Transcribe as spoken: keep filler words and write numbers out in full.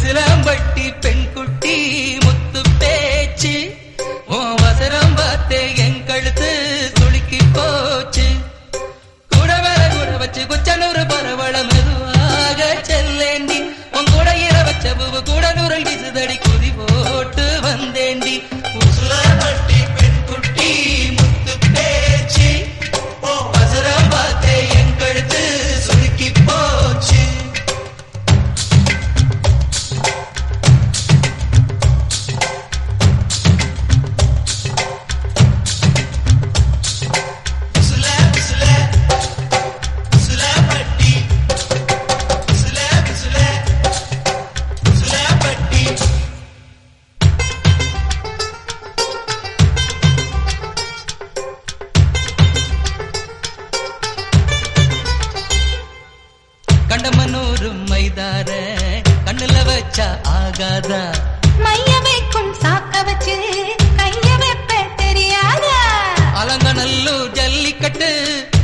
உசிலம்பட்டி பெண் குட்டி முத்து பேச்சு உன் வசரம் பார்த்தே என் கழுத்து துளுக்கி போச்சு கூட வேற கூட வச்சு குச்சனூறு பரவள மெதுவாக செல்லேண்டி உன் கூட இர வச்ச பூவு கூட நூறல் வீசுதடி குதி போட்டு வந்தேண்டி உசிலம்பட்டி பெண் குட்டி முத்து பேச்சு உன் வசரம் பார்த்தே என் கழுத்து சுளுக்கி போச்சு கண்டமனூரு மைதார கண்ணுல வச்சா ஆகாதா மைய வைக்கும் சாக்க வச்சு கைய வைப்ப தெரியாதா அலங்கநல்லூர் ஜல்லிக்கட்டு